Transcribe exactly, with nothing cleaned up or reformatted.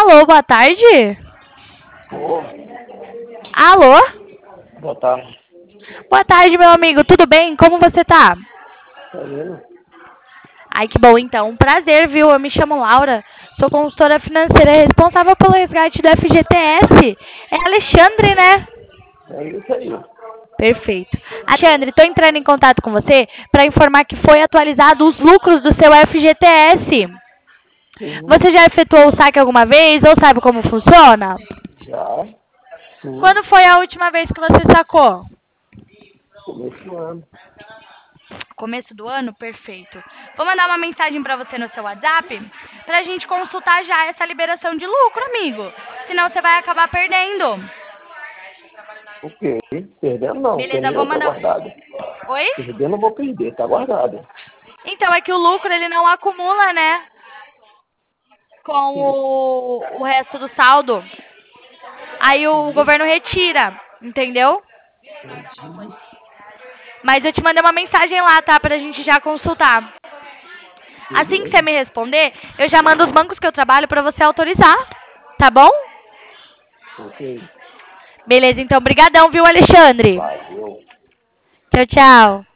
Alô, boa tarde? Ô, Alô? boa tarde. Boa tarde, meu amigo. Tudo bem? Como você tá? Tá vendo? Ai, que bom então. Um prazer, viu? Eu me chamo Laura, sou consultora financeira responsável pelo resgate do F G T S. É Alexandre, né? É isso aí. Perfeito. Alexandre, estou entrando em contato com você para informar que foi atualizado os lucros do seu F G T S. Sim, Você já efetuou o saque alguma vez ou sabe como funciona? já. Sim, Quando foi a última vez que você sacou? começo do ano. Começo do ano? Perfeito. Vou mandar uma mensagem para você no seu WhatsApp para a gente consultar já essa liberação de lucro, amigo. Senão você vai acabar perdendo. O quê? Perdendo não, que é Beleza, vou meu, tá mandar. guardado. Oi? Perdendo não vou perder, tá guardado. Então, é que o lucro ele não acumula, né? Com Sim, o, o resto do saldo. Aí o sim, governo retira, entendeu? entendi. Mas eu te mandei uma mensagem lá, tá? Pra gente já consultar. Assim que você Beleza. me responder, eu já mando os bancos que eu trabalho pra você autorizar. Tá bom? Ok. Beleza, então. Brigadão, viu, Alexandre? Valeu. Tchau, tchau.